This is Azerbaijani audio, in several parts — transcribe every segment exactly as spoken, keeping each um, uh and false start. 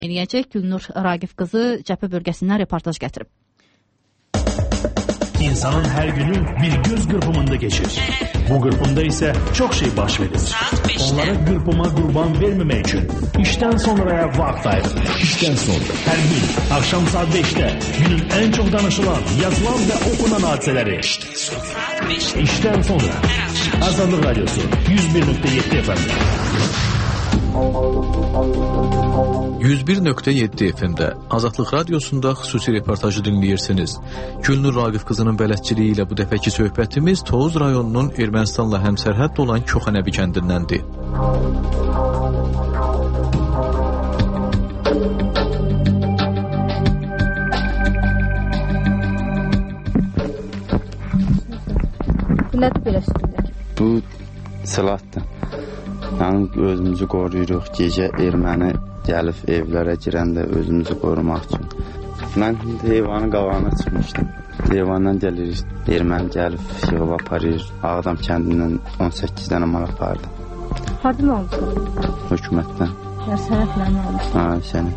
Eləyəcək Gülnur Raqif qızı cəbhə bölgəsindən reportaj gətirib. İnsanın hər günü bir göz qırpımında geçir. Bu qırpımda isə çox şey baş verir. Onlara qırpıma qurban verməmək üçün işdən sonraya vaxt ayırır. İşdən sonra hər gün axşam saat beşdə günün ən çox danışılan, yazılan və okunan hadisələri. İşdən sonra Azadlıq Radyosu yüz bir nöqtə yeddi F M-də. yüz bir nöqtə yeddi F M-də Azadlıq Radiosunda xüsusi reportajı dinləyirsiniz. Gülnur Raqif qızının bələdçiliyi ilə bu dəfəki söhbətimiz Tovuz rayonunun Ermənistanla həmsərhəd olan Koxanəbi kəndindəndir. Nədir belə söyləyək? Bu silahdır. Yəni özümüzü qoruyuruq. Gecə erməni gəlib evlərə girəndə özümüzü qorumaq üçün. Mən heyvanın qabağına çıxmışdım. Heyvandan gəlirik. Erməni gəlib yığıb aparır. Ağdam kəndindən on səkkiz dənə mal apardı. Hardan almışsın? Hökumətdən. Hər sənətlə almışsın? Ha, sənət.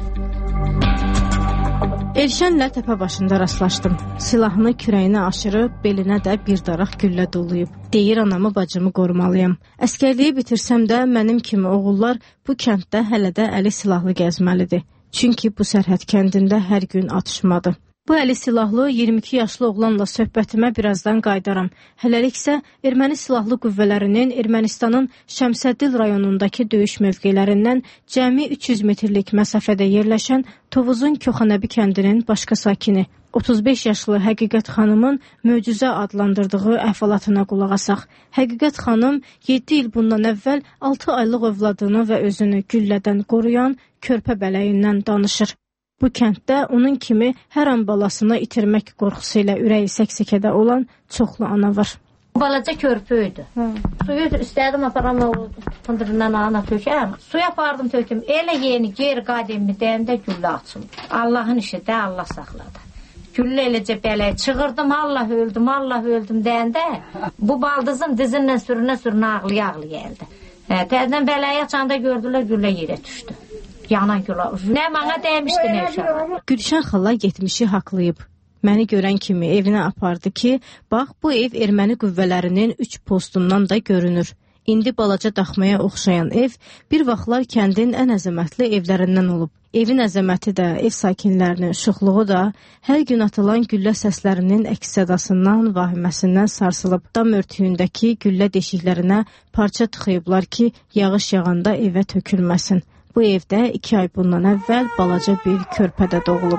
Elşənlə təpə başında rastlaşdım. Silahını kürəyinə aşırıb, belinə də bir daraq güllə doluyub. Deyir, anamı, bacımı qorumalıyam. Əskərliyi bitirsəm də mənim kimi oğullar bu kənddə hələ də əli silahlı gəzməlidir. Çünki bu sərhəd kəndində hər gün atışmadır. Bu əli silahlı iyirmi iki yaşlı oğlanla söhbətimə birazdan qaydaram. Hələlik isə erməni silahlı qüvvələrinin Ermənistanın Şəmsəddin rayonundakı döyüş mövqelərindən cəmi üç yüz metrlik məsafədə yerləşən Tovuzun Koxanəbi kəndinin başqa sakini, otuz beş yaşlı Həqiqət xanımın möcüzə adlandırdığı əhvalatına qulaq asaq. Həqiqət xanım yeddi il bundan əvvəl altı aylıq övladını və özünü güllədən qoruyan körpə bələyindən danışır. Bu kənddə onun kimi hər an balasını itirmək qorxusu ilə ürəyi səksəkədə olan çoxlu ana var. Balaca körpüydü. Suyu istədim aparam, fındırından ana tökəm. Suya apardım töküm. Elə yeni geri qadimli deyəndə güllə açıldı. Allahın işi də Allah saxladı. Güllə eləcə bələy çığırdım, Allah öldüm, Allah öldüm deyəndə bu baldızın dizindən sürünə sürünə ağlıya ağlıya gəldi. Təzdən bələyi açanda gördülər güllə yerə düşdü. Yanan gülə. Nə mənə dəymişdi, nə uşağı. Gülşən xala yetmişi haqlayıb. Məni görən kimi evinə apardı ki, bax bu ev erməni qüvvələrinin üç postundan da görünür. İndi balaca daxmaya oxşayan ev bir vaxtlar kəndin ən əzəmətli evlərindən olub. Evin əzəməti də, ev sakinlərinin şuxluğu da hər gün atılan güllə səslərinin əks sədasından, vahiməsindən sarsılıb. Dam örtüyündəki güllə deşiklərinə parça tıxıyıblar ki, yağış yağanda evə tökülməsin. Bu evdə iki ay bundan əvvəl balaca bir körpə də doğulub.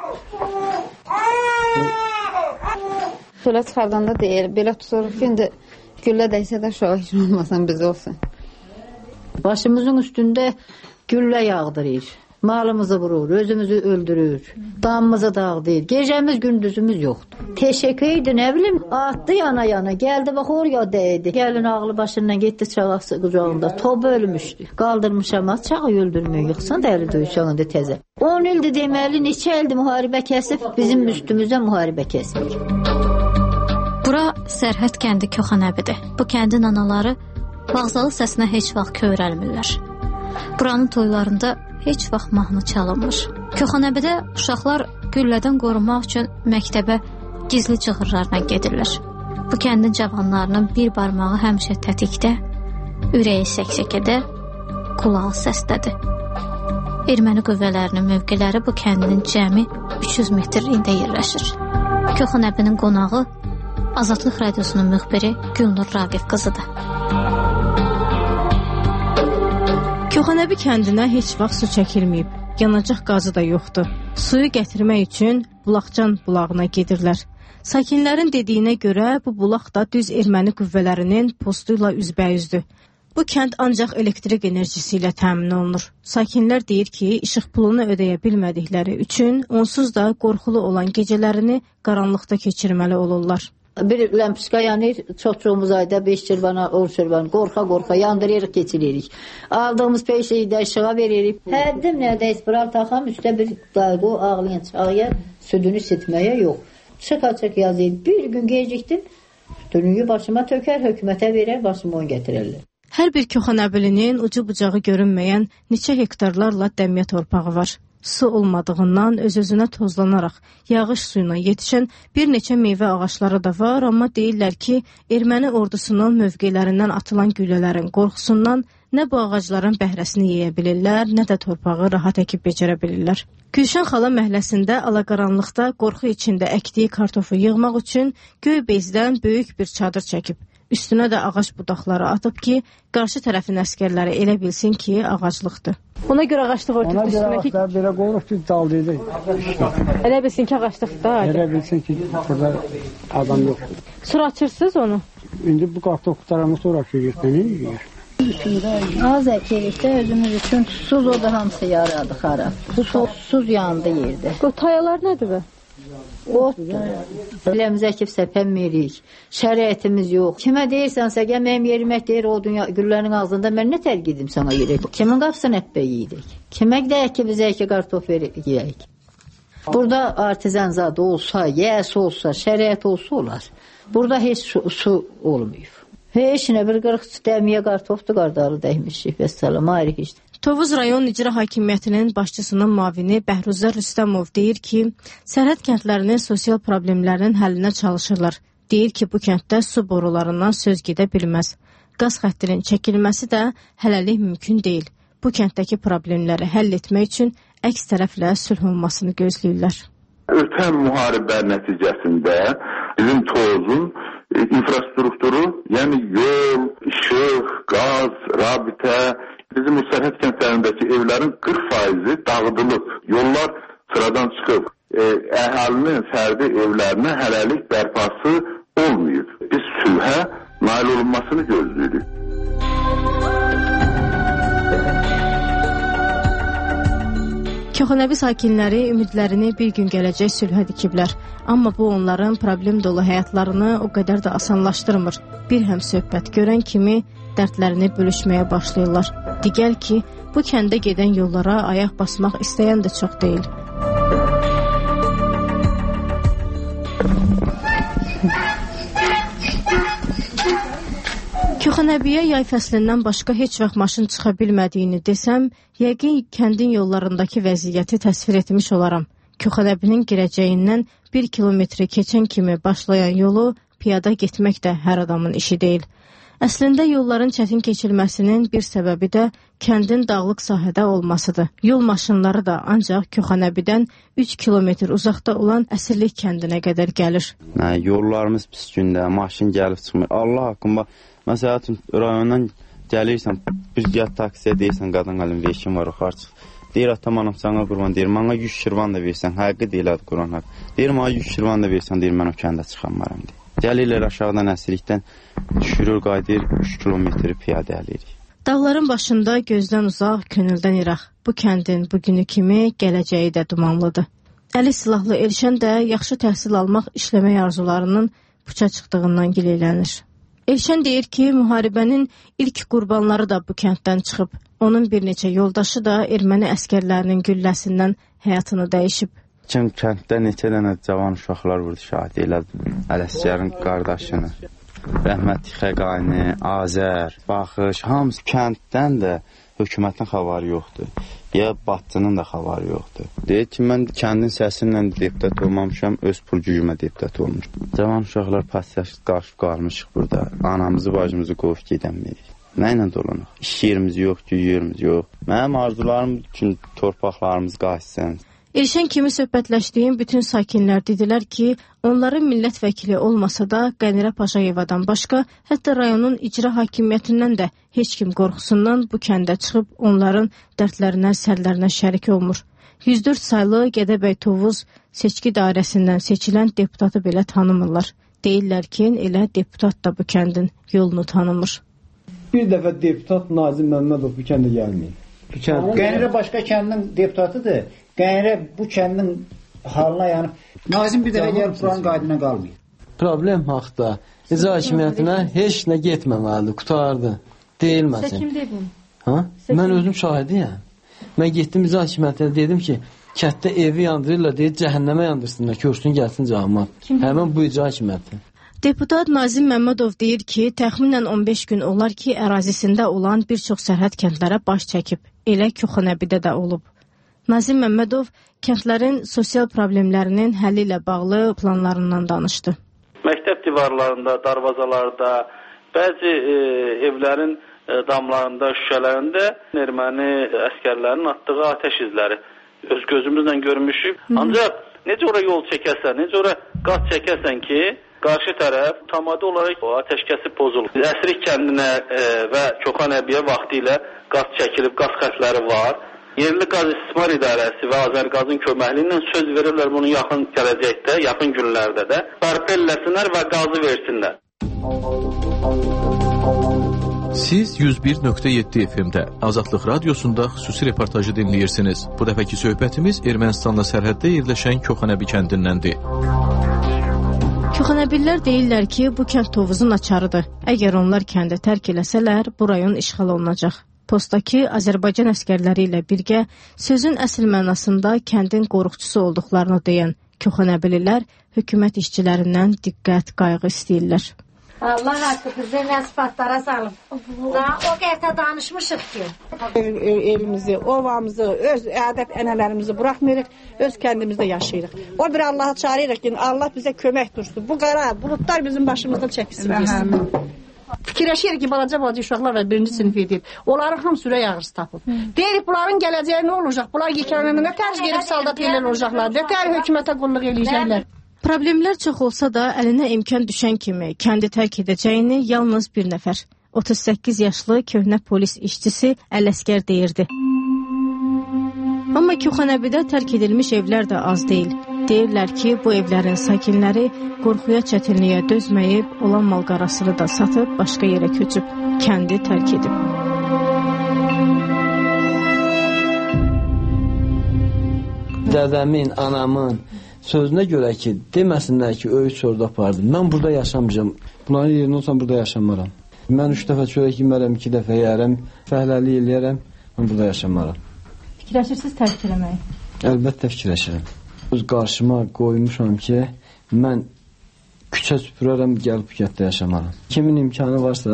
Belə çıxardanda deyir, belə tuturuq ki, indi güllə dəysə də uşağı heç olmasan biz olsun. Başımızın üstündə güllə yağdırır. Malımızı vurur, özümüzü öldürür, damımızı dağıdır, gecəmiz gündüzümüz yoxdur. Teşekkür idi, nə bilim, atdı yana yana, gəldi bax oraya dəydi. Gəlin ağlı başından getdi çağası qucağında, topu ölmüşdü. Qaldırmışam, çağı öldürmüyor, yıxsan da əli döyüşağında təzə. on ildir deməli, neçə ildir müharibə kəsib, bizim üstümüzdə müharibə kəsib. Bura Sərhəd kəndi Koxanəbidir. Bu kəndin anaları vağzalı səsinə heç vaxt kövrəlmirlər. Buranın toylarında heç vaxt mahnı çalınmır. Koxanəbidə uşaqlar güllədən qorunmaq üçün məktəbə gizli cığırlarla gedirlər. Bu kəndin cavanlarının bir barmağı həmişə tətikdə, ürəyi səksəkədə, qulağı səsdədir. Erməni qüvvələrinin mövqeləri bu kəndin cəmi üç yüz metrliyində yerləşir. Koxanəbinin qonağı Azadlıq Radiosunun müxbiri Gülnur Raqif qızıdır. Koxanəbi kəndinə heç vaxt su çəkilməyib, yanacaq qazı da yoxdur. Suyu gətirmək üçün Bulaqcan bulağına gedirlər. Sakinlərin dediyinə görə bu bulaq da düz erməni qüvvələrinin postuyla üzbəyüzdür. Bu kənd ancaq elektrik enerjisi ilə təmin olunur. Sakinlər deyir ki, işıq pulunu ödəyə bilmədikləri üçün onsuz da qorxulu olan gecələrini qaranlıqda keçirməli olurlar. Bir ləmpiska yanır, çox-çoğumuz ayda beş çırvana, on çırvana, qorxa-qorxa yandırırıq, keçiririk. Aldığımız peşeyi də işığa veririk. Həddim nədə espiral taxam, üstə bir dayqo ağlayan çağıya, südünü sitməyə yox. Çıx-açıq yazıydı. Bir gün gecikdim, dünüyü başıma tökər, hökumətə verər, başıma on gətirərlər. Hər bir Köxanəbilinin ucu bucağı görünməyən neçə hektarlarla dəmiyə torpağı var. Su olmadığından öz-özünə tozlanaraq yağış suyuna yetişən bir neçə meyvə ağacları da var, amma deyirlər ki, erməni ordusunun mövqelərindən atılan güllələrin qorxusundan nə bu ağacların bəhrəsini yeyə bilirlər, nə də torpağı rahat əkib becərə bilirlər. Gülşən xala məhəlləsində alaqaranlıqda qorxu içində əkdiyi kartofu yığmaq üçün göy bezdən böyük bir çadır çəkib. Üstünə də ağac budaqları atıb ki, qarşı tərəfin əskərləri elə bilsin ki, ağaclıqdır. Ona görə ağaclıq örtüb üstünə ki... Ona görə ağaclar belə qoyuruq ki, daldıydı. Elə bilsin ki, ağaclıqdır. Elə bilsin ki, burada adam yoxdur. Sonra açırsınız onu? İndi bu qartof qutaranı sonra açırıq, nə yiyir? Az əkirikdə özümüz üçün susuz o da hamısı yaradı xarab. Bu susuz yandı yerdə. O tayalar nədir be? Otdur. Eləmiz əkib səpənmirik. Şəraitimiz yox. Kimə deyirsənsə, gəl mənim yerimət deyir o dünya güllərin ağzında, mən nə tərgidim sana yerək? Kimin qapısını əppə yeyirik? Kimə deyək ki, bizə ki, qartof yeyək? Burada artizan zadı olsa, yəs olsa, şərait olsa olar. Burada heç su, su olmayıb. Heç nə bir qırıq dəmiyə qartofdur, qardalı dəymişik və salam, ayrı heç. Tovuz rayon icra hakimiyyətinin başçısının müavini Bəhruzə Rüstəmov deyir ki, sərhəd kəndlərinin sosial problemlərinin həllinə çalışırlar. Deyir ki, bu kənddə su borularından söz gedə bilməz. Qaz xəttinin çəkilməsi də hələlik mümkün deyil. Bu kənddəki problemləri həll etmək üçün əks tərəflə sülh olmasını gözləyirlər. Ötən müharibə nəticəsində bizim Tovuzun infrastrukturu, yəni yol, işıq, qaz, rabitə, bizim bu sərhəd kəndlərindəki evlərin qırx faizi dağıdılıb, yollar sıradan çıxıb, e, əhalinin fərdi evlərinə hələlik bərpası olmayıb. Biz sülhə nail olunmasını gözləyirik. Köxanəbi sakinləri ümidlərini bir gün gələcək sülhə dikiblər. Amma bu onların problem dolu həyatlarını o qədər də asanlaşdırmır. Bir həm söhbət görən kimi dərdlərini bölüşməyə başlayırlar. Digər ki, bu kəndə gedən yollara ayaq basmaq istəyən də çox deyil. Köxanəbiyə yay fəslindən başqa heç vaxt maşın çıxa bilmədiyini desəm, yəqin kəndin yollarındakı vəziyyəti təsvir etmiş olaram. Köxanəbinin girəcəyindən bir kilometri keçən kimi başlayan yolu piyada getmək də hər adamın işi deyil. Əslində yolların çətin keçilməsinin bir səbəbi də kəndin dağlıq sahədə olmasıdır. Yol maşınları da ancaq Köxanəbidən üç kilometr uzaqda olan Əsirlik kəndinə qədər gəlir. Nə, yollarımız pis gündə, maşın gəlib çıxmır. Allah haqqında, məsələn, rayondan gəlirsən, bir yat taksiyə deyirsən, qadın qalın veşin var, yuxarı çıx. Deyir, atam anam sana qurban, deyir, mənə yüz şirvan da versən, həqiqi deyil adı Quran haqq. Deyir, mənə yüz şirvan da versən, deyir, mən o kəndə çıxanmaram, deyir. Gəlirlər aşağıdan Əsirlikdən, düşürür, qaydır, üç kilometri piyadə əlirik. Dağların başında gözdən uzaq, könüldən iraq. Bu kəndin bugünü kimi gələcəyi də dumanlıdır. Əli silahlı Elşən də yaxşı təhsil almaq, işləmək arzularının puça çıxdığından gileylənir. Elşən deyir ki, müharibənin ilk qurbanları da bu kənddən çıxıb. Onun bir neçə yoldaşı da erməni əskərlərinin gülləsindən həyatını dəyişib. Kim kənddə neçə dənə cavan uşaqlar vurdu, şahid elədi. Ələsgərin qardaşını, Rəhmətli Xəqani, Azər, Baxış, hamısı kənddən də hökumətin xəvarı yoxdur. Ya Batçının da xəvarı yoxdur. Deyir ki, mən kəndin səsinlə deputat olmamışam, öz pul gücümə deputat olmuşam. Cavan uşaqlar pasiyası qarşı qalmışıq burada. Anamızı, bacımızı qovub gedəmirik. Nə ilə dolunuq? İş yerimiz yox, güc yerimiz yox. Mənim arzularım üçün torpaqlarımız qaçsın. Elşən kimi söhbətləşdiyim bütün sakinlər dedilər ki, onların millət vəkili olmasa da Qənirə Paşayevadan başqa, hətta rayonun icra hakimiyyətindən də heç kim qorxusundan bu kəndə çıxıb onların dərdlərinə, sərlərinə şərik olmur. yüz dörd saylı Gədəbəy Tovuz seçki dairəsindən seçilən deputatı belə tanımırlar. Deyirlər ki, elə deputat da bu kəndin yolunu tanımır. Bir dəfə deputat Nazim Məmmədov bu kəndə gəlməyib. Qənirə başqa kəndin deputatıdır. Qənirə bu kəndin halına yanıb. Nazim bir dəfə gəlib buranın qaydına qalmayıb. Problem haqda icra hakimiyyətinə heç nə getməməlidir, qutardı. Deyilməsin. Sən kim dedin? Ha? Mən özüm şahidiyəm. Mən getdim icra hakimiyyətinə dedim ki, kətdə evi yandırırlar, deyir, cəhənnəmə yandırsınlar, körsün gəlsin cəhənnəmə. Həmin bu icra hakimiyyəti. Deputat Nazim Məmmədov deyir ki, təxminən on beş gün olar ki, ərazisində olan bir çox sərhəd kəndlərə baş çəkib. Elə Köxənəbidə də olub. Nazim Məmmədov kəndlərin sosial problemlərinin həlli ilə bağlı planlarından danışdı. Məktəb divarlarında, darvazalarda, bəzi e, evlərin e, damlarında, şüşələrində erməni əskərlərinin atdığı atəş izləri öz gözümüzlə görmüşük. Hı -hı. Ancaq necə ora yol çəkərsən, necə ora qaz çəkərsən ki, qarşı tərəf tamamı olaraq o atəşkəsi pozulur. Əsrik kəndinə e, və Köxənəbiyə vaxtı ilə qaz çəkilib, qaz xətləri var. Yerli qaz istismar idarəsi və Azərqazın köməkliyi ilə söz verirlər bunu yaxın gələcəkdə, yaxın günlərdə də bərpa eləsinlər və qazı versinlər. Siz yüz bir nöqtə yeddi F M-də Azadlıq Radiosunda xüsusi reportajı dinləyirsiniz. Bu dəfəki söhbətimiz Ermənistanla sərhəddə yerləşən Köxənəbi kəndindəndir. Köxənəbilər deyirlər ki, bu kənd Tovuzun açarıdır. Əgər onlar kəndi tərk eləsələr, bu rayon işğal olunacaq. Postdakı Azərbaycan əskərləri ilə birgə sözün əsl mənasında kəndin qoruqçusu olduqlarını deyən Köxənəbililər hökumət işçilərindən diqqət, qayğı istəyirlər. Allah haqqı bizi nəsifatlara salıb. O qərtə danışmışıq ki. El, el, elimizi, ovamızı, öz ədəb ənələrimizi buraxmırıq, öz kəndimizdə yaşayırıq. O bir Allah'a çağırırıq ki, Allah bizə kömək dursun. Bu qara bulutlar bizim başımızdan çəkilsin. Fikirləşirik ki, balaca balaca uşaqlar var, birinci sinif edir. Onların hamısı ürək ağrısı tapıb. Deyirik, bunların gələcəyi nə olacaq? Bunlar yekələndə nə tərz gelib saldat ellər olacaqlar, nə tər hökumətə qulluq eləyəcəklər. Problemlər çox olsa da əlinə imkan düşən kimi kəndi tərk edəcəyini yalnız bir nəfər, otuz səkkiz yaşlı köhnə polis işçisi Ələsgər deyirdi. Amma Köxənəbidə tərk edilmiş evlər də az deyil. Deyirlər ki, bu evlərin sakinləri qorxuya, çətinliyə dözməyib, olan mal-qarasını da satıb başqa yerə köçüb, kəndi tərk edib. Dədəmin, anamın sözünə görə ki, deməsinlər ki, öyüd sorda apardım. Mən burada yaşamayacağım. Bunların yerində olsam burada yaşamaram. Mən üç dəfə çörək yemərəm, iki dəfə yərəm, fəhləli eləyərəm, mən burada yaşamaram. Fikirləşirsiniz tərk eləməyi? Əlbəttə fikirləşirəm. Öz qarşıma qoymuşam ki, mən küçə süpürərəm, gəlib bu kənddə yaşamaram. Kimin imkanı varsa,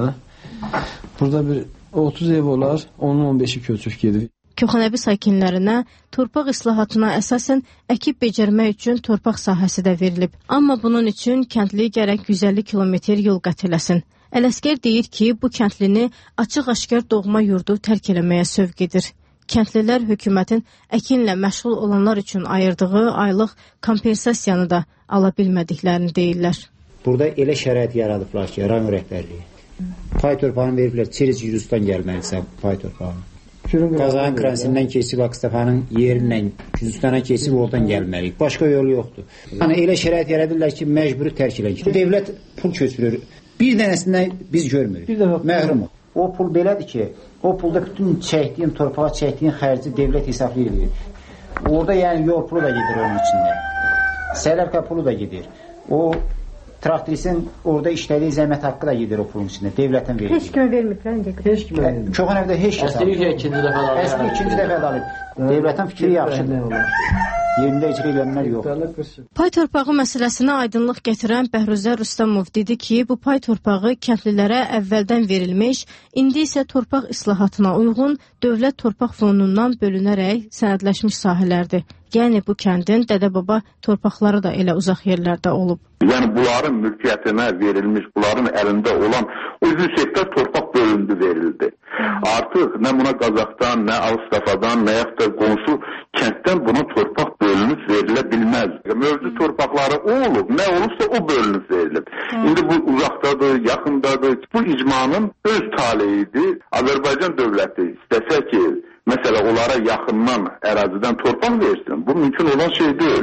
burada bir otuz ev olar, onun on beşi köçüb gedir. Köxənəbi sakinlərinə torpaq islahatına əsasən əkib becərmək üçün torpaq sahəsi də verilib. Amma bunun üçün kəndli gərək yüz əlli kilometr yol qət eləsin. Ələsgər deyir ki, bu kəndlini açıq-aşkar doğma yurdu tərk eləməyə sövq edir. Kəndlilər hökumətin əkinlə məşğul olanlar üçün ayırdığı aylıq kompensasiyanı da ala bilmədiklərini deyirlər. Burada elə şərait yaradıblar ki, rayon rəhbərliyi. Pay torpağını veriblər, Çiriz Gürcüstan gəlməlisə pay torpağını. Qazanın kransindən keçib Akstafanın yerinlə Gürcüstana keçib oradan gəlməliyik. Başqa yol yoxdur. Yəni elə şərait yaradırlar ki, məcburi tərk elədik. Devlət pul köçürür. Bir dənəsindən biz görmürük. Məhrumuq. O pul belədir ki, o pulda bütün çəkdiyin, torpağa çəkdiyin xərci devlət hesablayır. Orada yəni yol pulu da gedir onun içində. Sərərka pulu da gedir. O traktorisin orada işlədiyi zəhmət haqqı da gedir o pulun içində. Devlətin verir. Heç kimə verməyiblər. Heç kimə verməyiblər. Köxənəbdə heç kəs alır. Əsli ikinci dəfə alır. Əsli ikinci dəfə alır. Devlətin fikri yaxşıdır. Yerində icra edənlər yox. Pay torpağı məsələsinə aydınlıq gətirən Bəhruzə Rüstəmov dedi ki, bu pay torpağı kəndlilərə əvvəldən verilmiş, indi isə torpaq islahatına uyğun dövlət torpaq fonundan bölünərək sənədləşmiş sahələrdir. Yəni bu kəndin dədə-baba torpaqları da elə uzaq yerlərdə olub. Yəni bunların mülkiyyətinə verilmiş, bunların əlində olan o yüz hektar torpaq bölündü, verildi. Artıq nə buna Qazaxdan, nə Ağstafadan, nə yaxud da qonşu kənddən buna torpaq bölünüb verilə bilməz. Mövcud torpaqları o olub, nə olubsa o bölünüb verilib. Hmm. İndi bu uzaqdadır, yaxındadır. Bu icmanın öz taleyidir. Azərbaycan dövləti istəsə ki, məsələ onlara yaxından ərazidən torpaq versin, bu mümkün olan şey deyil.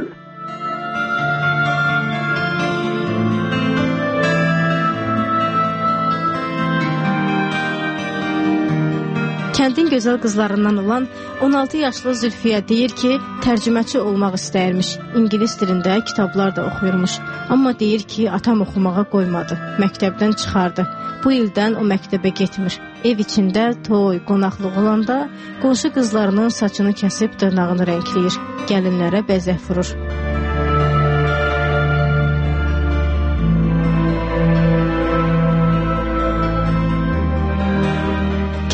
Kəndin gözəl qızlarından olan on altı yaşlı Zülfiyə deyir ki, tərcüməçi olmaq istəyirmiş. İngilis dilində kitablar da oxuyurmuş. Amma deyir ki, atam oxumağa qoymadı. Məktəbdən çıxardı. Bu ildən o məktəbə getmir. Ev içində toy, qonaqlıq olanda qonşu qızlarının saçını kəsib dırnağını rəngləyir. Gəlinlərə bəzək vurur.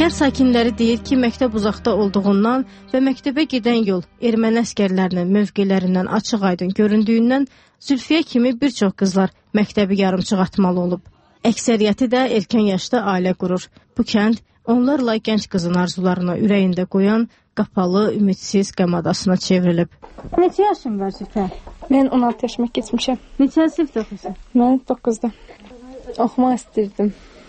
Şəhər sakinləri deyir ki, məktəb uzaqda olduğundan və məktəbə gedən yol erməni əsgərlərinin mövqelərindən açıq-aydın göründüyündən Zülfiyə kimi bir çox qızlar məktəbi yarımçıq atmalı olub. Əksəriyyəti də erkən yaşda ailə qurur. Bu kənd onlarla gənc qızın arzularını ürəyində qoyan qapalı, ümidsiz qəm adasına çevrilib. Neçə yaşın var Zülfiyə? Mən on altı yaşıma keçmişəm. Neçə sinifdə oxuyursan? Mən doqquzda. Oxumaq istirdim.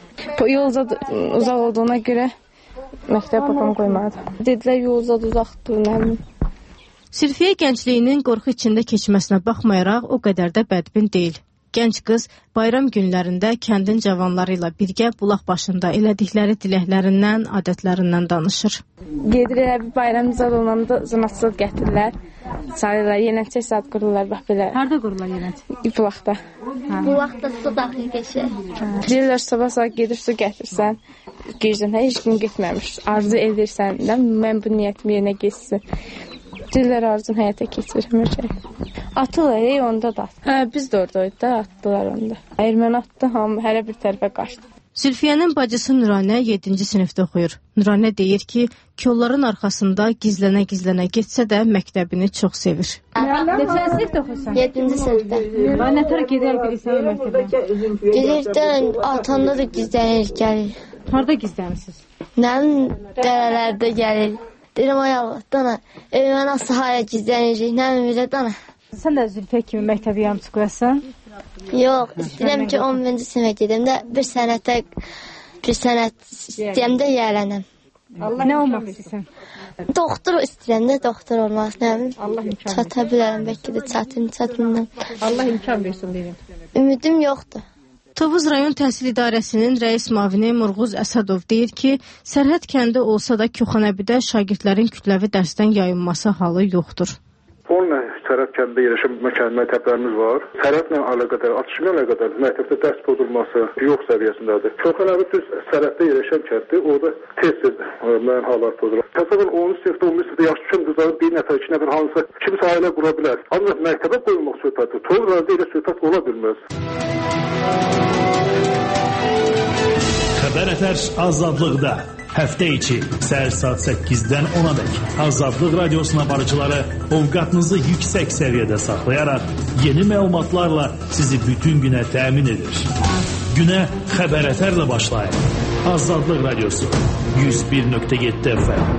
Yol uzaq olduğuna görə məktəb babam qoymadı. Dedilər yol uzaqdır, nə bilim. Zülfiyə gəncliyinin qorxu içində keçməsinə baxmayaraq o qədər də bədbin deyil. Gənc qız bayram günlərində kəndin cavanları ilə birgə bulaq başında elədikləri diləklərindən, adətlərindən danışır. Gedirlər, bayram zad olanda zınatsız gətirirlər. Sayırlar, yenəcək saat qururlar, bax belə. Harada qururlar yenəcək? Bulaqda. Bulaqda su daxil keçir. Deyirlər, sabah saat gedir, su gətirsən, girsən, heç gün getməmiş. Arzu edirsən, mən bu niyyətim yerinə geçsin. Deyirlər, arzun həyata keçirmir. Atırlar, ey, onda da. Hə, biz də oradaydı da, atdılar onda. Erməni atdı, hamı hələ bir tərəfə qaçdı. Zülfiyənin bacısı Nuranə yeddinci sinifdə oxuyur. Nuranə deyir ki, kolların arxasında gizlənə-gizlənə getsə də məktəbini çox sevir. Neçə sinifdə oxuyursan? yeddinci sinifdə. Və nə tər gedər bilirsən məktəbə? Gedirdən atanda da gizlənir, gəlir. Harada gizlənirsiniz? Nəmin dərələrdə gəlir. Deyirəm, ay Allah, dana, evimə nasıl haya gizlənirik, nəmin bilə, dana. Sən də Zülfiyə kimi məktəbi yarımçıq qoyasan? Yox, istəyirəm ki, on birinci sinifə gedim də bir sənətə, bir sənət istəyəm də yiyələnəm. Nə olmaq istəyirsən? Doktor istəyirəm də, doktor olmaq istəyirəm. Çata bilərəm, bəlkə də çatın, çatından. Allah imkan versin, deyim. Ümidim yoxdur. Tovuz rayon təhsil idarəsinin rəis mavini Murğuz Əsədov deyir ki, Sərhəd kəndi olsa da Koxanəbidə şagirdlərin kütləvi dərsdən yayınması halı yoxdur. Onunla Sərhəd kəndində yerləşən məktəblərimiz var. Sərhədlə əlaqədar, atışımla əlaqədar məktəbdə dərs pozulması yox səviyyəsindədir. Koxanəbi düz Sərhəddə yerləşən kənddir, orada tez-tez müəyyən hallar pozulur. Təsəvvür onuncu sinifdə, on birinci sinifdə yaşı düşən qızların bir nəfər, iki nəfər hansısa kimsə ailə qura bilər. Ancaq məktəbə qoyulmaq söhbəti, Tovuz rayonunda elə söhbət ola bilməz. Xəbər Ətər azadlıqda. Həftə içi səhər saat səkkizdən onadək Azadlıq Radiosuna barıcıları ovqatınızı yüksək səviyyədə saxlayaraq yeni məlumatlarla sizi bütün günə təmin edir. Günə Xəbər Ətərlə başlayın. Azadlıq Radiosu yüz bir nöqtə yeddi F M.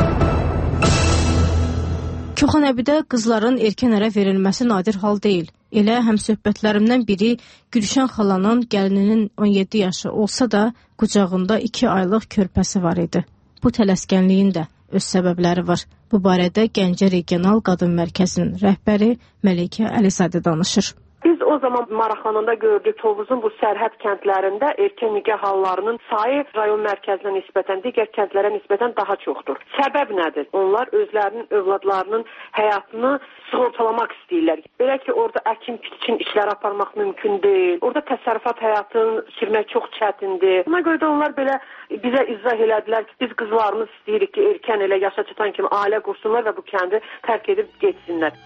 Koxanəbidə qızların erkən ərə verilməsi nadir hal deyil. Elə həmsöhbətlərimdən biri Gülşən xalanın gəlininin on yeddi yaşı olsa da qucağında iki aylıq körpəsi var idi. Bu tələskənliyin də öz səbəbləri var. Bu barədə Gəncə Regional Qadın Mərkəzinin rəhbəri Məlikə Əlizadə danışır. Biz o zaman maraqlananda gördük Tovuzun bu sərhəd kəndlərində erkən nikah hallarının sayı rayon mərkəzinə nisbətən, digər kəndlərə nisbətən daha çoxdur. Səbəb nədir? Onlar özlərinin, övladlarının həyatını sığortalamaq istəyirlər. Belə ki, orada əkin-biçin işlər aparmaq mümkün deyil. Orada təsərrüfat həyatını sürmək çox çətindir. Buna görə də onlar belə bizə izah elədilər ki, biz qızlarımız istəyirik ki, erkən elə yaşa çatan kimi ailə qursunlar və bu kəndi tərk edib getsinlər.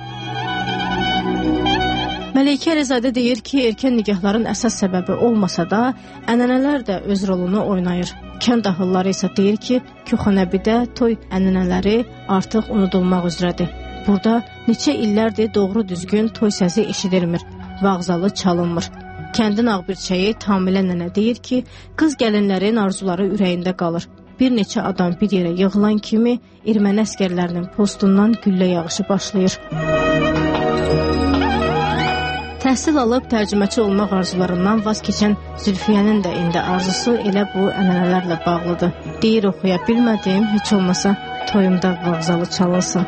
Məlikə Əlizadə deyir ki, erkən nikahların əsas səbəbi olmasa da, ənənələr də öz rolunu oynayır. Kənd ahılları isə deyir ki, Koxanəbidə toy ənənələri artıq unudulmaq üzrədir. Burada neçə illərdir doğru düzgün toy səsi eşidilmir, vağzalı çalınmır. Kəndin ağbirçəyi Tamilə nənə deyir ki, qız gəlinlərin arzuları ürəyində qalır. Bir neçə adam bir yerə yığılan kimi erməni əskərlərinin postundan güllə yağışı başlayır. Təhsil alıb tərcüməçi olmaq arzularından vaz keçən Zülfiyənin də indi arzusu elə bu ənənələrlə bağlıdır. Deyir, oxuya bilmədim, heç olmasa toyumda vağzalı çalınsın.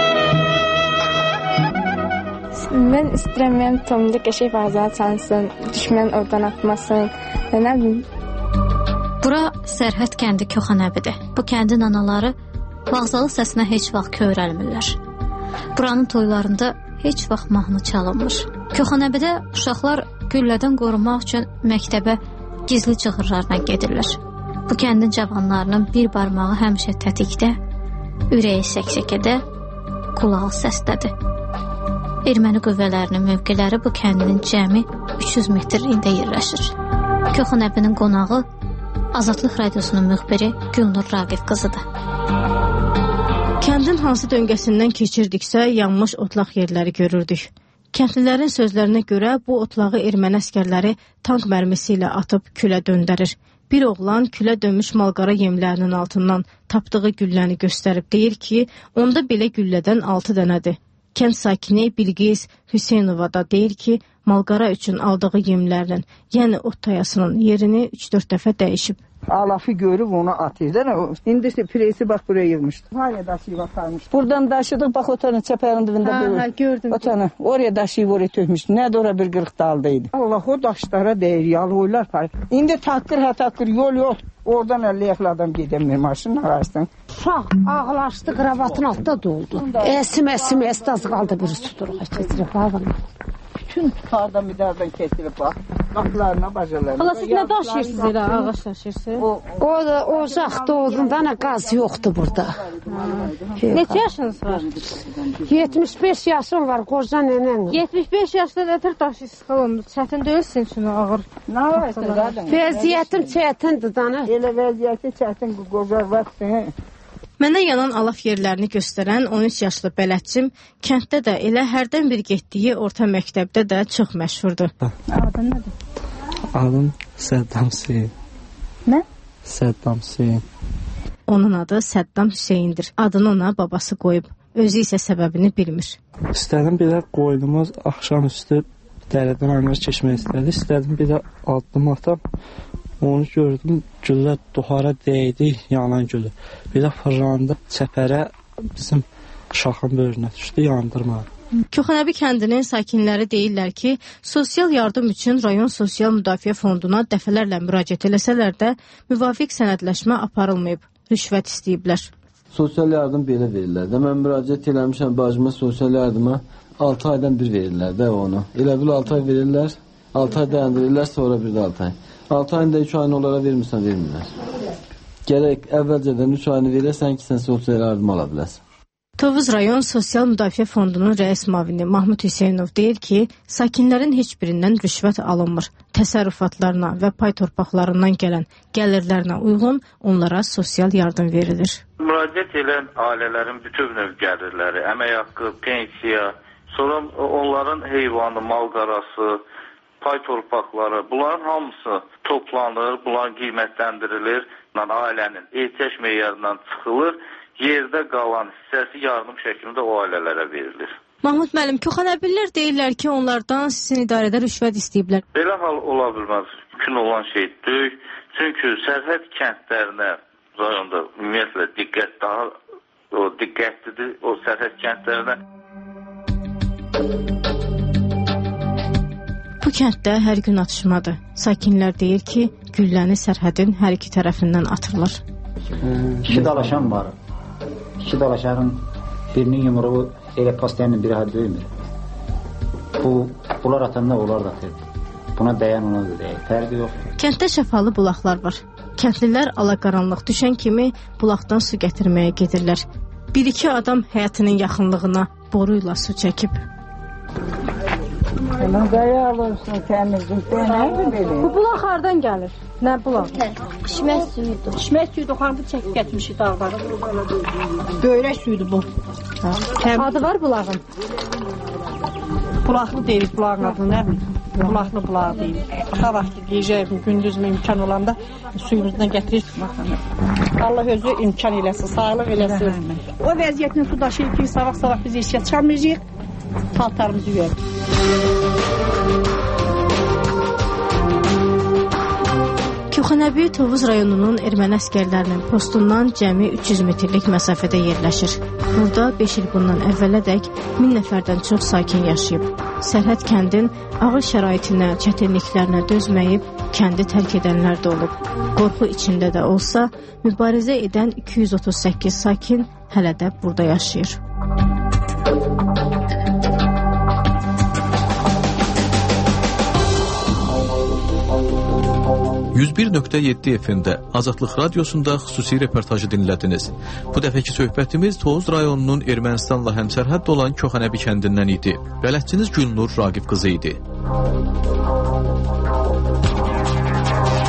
Mən istəyirəm, mənim toyumda qəşəng vağzalı çalınsın, düşmən oradan atmasın, nə bilim. Bura Sərhəd kəndi Koxanəbidir. Bu kəndin anaları vağzalı səsinə heç vaxt kövrəlmirlər. Buranın toylarında heç vaxt mahnı çalınmır. Koxanəbidə uşaqlar güllədən qorumaq üçün məktəbə gizli cığırlarla gedirlər. Bu kəndin cavanlarının bir barmağı həmişə tətikdə, ürəyi səksəkədə, qulağı səsdədir. Erməni qüvvələrinin mövqeləri bu kəndinin cəmi üç yüz metrliyində yerləşir. Koxanəbinin qonağı Azadlıq Radiosunun müxbiri Gülnur Raqif qızıdır. Kəndin hansı döngəsindən keçirdiksə, yanmış otlaq yerləri görürdük. Kəndlilərin sözlərinə görə bu otlağı erməni əskərləri tank mərmisi ilə atıb külə döndərir. Bir oğlan külə dönmüş malqara yemlərinin altından tapdığı gülləni göstərib deyir ki, onda belə güllədən altı dənədir. Kənd sakini Bilqis Hüseynova da deyir ki, malqara üçün aldığı yemlərinin, yəni ot tayasının yerini üç dörd dəfə dəyişib. Alafı görüb onu atır. İndi işte presi bax buraya yığmışdı. Hala daşıyıb aparmışdı. Buradan daşıdıq, bax otanın çəpərin dibində görürdüm. Ha, gördüm. Otanı, oraya daşıyıb oraya tökmüşdü. Nədir ora bir qırıq daldaydı. Allah o daşlara deyir, yalıqlar. İndi takır ha takır, yol yox. Oradan əlli adam gedəmir maşının arasından. Uşaq ağlaşdı, kravatın altında doldu. Əsim, əsim, əsim, az qaldı bir tuturuq. Keçirib bağını. Bütün tutardan müdardan kesilib bax. Qapılarına, bacalarına. Hala siz nə daşıyırsınız elə, ağaç daşıyırsınız? O, o da ocaq doğduğunda nə qaz yoxdur burada. Neçə yaşınız var? yetmiş beş yaşım var, qoca nənəm. yetmiş beş yaşda nətər daşıyırsınız xalam? Çətin deyilsin şunu ağır. Nə var? Vəziyyətim çətindir dana. Elə vəziyyəti çətin qoca vaxtın. Mənə yanan alaf yerlərini göstərən on üç yaşlı bələdçim kənddə də elə hərdən bir getdiyi orta məktəbdə də çox məşhurdur. Adın nədir? Adım Səddam Hüseyin. Nə? Səddam Hüseyin. Onun adı Səddam Hüseyindir. Adını ona babası qoyub. Özü isə səbəbini bilmir. İstədim bir də qoynumuz axşam üstü dərədən anlar keçmək istədi. İstədim bir də addım atam. Onu gördüm, güllə duhara dəydi, yanan gülü. Bir də fırlandı, çəpərə bizim şaxın böyrünə düşdü, yandırmadı. Köxənəbi kəndinin sakinləri deyirlər ki, sosial yardım üçün rayon sosial müdafiə fonduna dəfələrlə müraciət eləsələr də müvafiq sənədləşmə aparılmayıb, rüşvət istəyiblər. Sosial yardım belə verirlər də. Mən müraciət eləmişəm bacıma sosial yardıma, altı aydan bir verirlər də onu. Elə bil altı ay verirlər, altı ay dayandırırlar, sonra bir də altı ay. altı ayında üç ayını onlara vermirsən, vermirlər. Gərək əvvəlcədən üç ayını verəsən ki, sən sosial yardım ala biləsən. Tovuz rayon sosial müdafiə fondunun rəis mavini Mahmud Hüseynov deyir ki, sakinlərin heç birindən rüşvət alınmır. Təsərrüfatlarına və pay torpaqlarından gələn gəlirlərinə uyğun onlara sosial yardım verilir. Müraciət edən ailələrin bütün növ gəlirləri, əmək haqqı, pensiya, sonra onların heyvanı, malqarası, pay torpaqları, bunların hamısı toplanır, bunlar qiymətləndirilir, ailənin ehtiyac meyarından çıxılır, yerdə qalan hissəsi yardım şəklində o ailələrə verilir. Mahmud müəllim, köxənəbilər deyirlər ki, onlardan sizin idarədə rüşvət istəyiblər. Belə hal ola bilməz, mümkün olan şey deyil. Çünki sərhəd kəndlərinə rayonda ümumiyyətlə diqqət daha o diqqətlidir o sərhəd kəndlərinə. Bu kənddə hər gün atışmadır. Sakinlər deyir ki, gülləni sərhədin hər iki tərəfindən atırlar. İki dalaşan var. İki dalaşanın birinin yumruğu elə pastayanın biri hal döymür. Bu, bunlar atanda onlar da atır. Buna dəyən ona da dəyir. Fərqi yox. Kənddə şəfalı bulaqlar var. Kəndlilər alaqaranlıq düşən kimi bulaqdan su gətirməyə gedirlər. Bir-iki adam həyatının yaxınlığına boruyla su çəkib. Qaya alırsan təmizlik. Bu bulaq hardan gəlir? Nə bulaq? İçmək suyudur. İçmək suyudur. Xanım bu çəkib gətirmişik dağlara. Böyrək suyudur bu. Adı var bulağın? Bulaqlı deyirik bulağın adını, nə bilir? Bulaqlı bulağı deyirik. Axa vaxtı gecə, gündüz imkan olanda suyumuzdan gətiririk. Allah özü imkan eləsin, sağlıq eləsin. O vəziyyətlə su daşıyıb ki, sabah-sabah biz işə çıxamayacaq, paltarımızı verir. Köxənəbi Tovuz rayonunun erməni əskərlərinin postundan cəmi üç yüz metrlik məsafədə yerləşir. Burada beş il bundan əvvələdək min nəfərdən çox sakin yaşayıb. Sərhəd kəndin ağır şəraitinə, çətinliklərinə dözməyib, kəndi tərk edənlər də olub. Qorxu içində də olsa, mübarizə edən iki yüz otuz səkkiz sakin hələ də burada yaşayır. yüz bir nöqtə yeddi F M-də Azadlıq Radiosunda xüsusi reportajı dinlədiniz. Bu dəfəki söhbətimiz Tovuz rayonunun Ermənistanla həmsərhəd olan Köxənəbi kəndindən idi. Bələdçiniz Gülnur Raqif qızı idi.